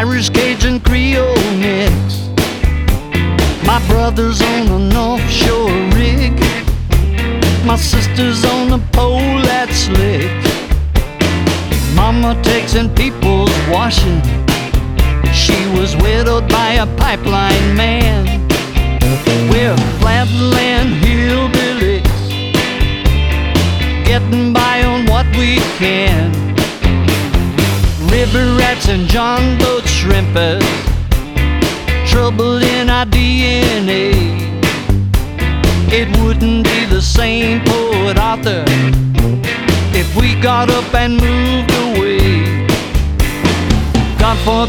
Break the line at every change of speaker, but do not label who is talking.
Irish, Cajun, Creole mix. My brother's on the North Shore rig. My sister's on the pole that's slick. Mama takes in people's washing. She was widowed by a pipeline man. We're flatland hillbillies, getting by on what we can. River rats and John boat shrimpers, trouble in our DNA. It wouldn't be the same, poet Arthur, if we got up and moved away. God forbid